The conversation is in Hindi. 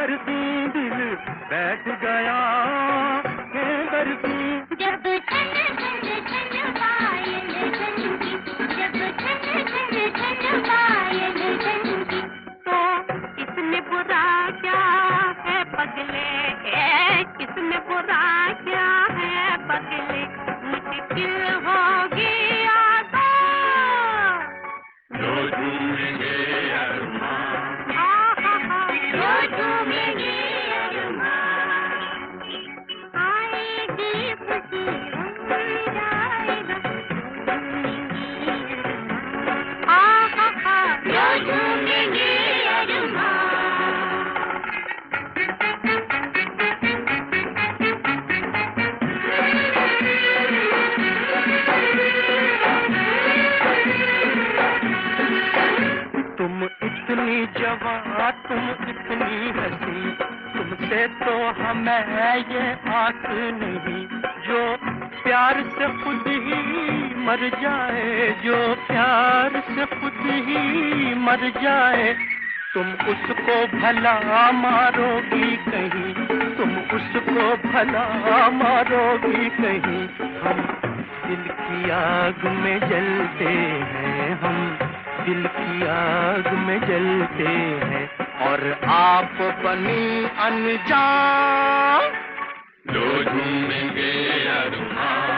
कर दूं दिल बैठ गया है कर दूं। जब छन छन छन पायल छनकी, जब छन छन छन पायल छनकी, तो इसमें बुरा क्या है पगले, इसमें बुरा क्या है पगले, मुश्किल होगी आसा जो झूमेंगे अरमान, जो झूमेंगे अरमान, आएगी खुशी रंग जाएगा, जो झूमेंगे अरमान। तुम इतनी जवां, तुम इतनी हंसी, तुमसे तो हमें ये आस नहीं, जो प्यार से खुद ही मर जाए, जो प्यार से खुद ही मर जाए। तुम उसको भला मारोगी कहीं, तुम उसको भला मारोगी कहीं, हम दिल की आग में जलते हैं, हम दिल की आग में जलते हैं, और आप बनी अनजान जो झूमेंगे अरमान।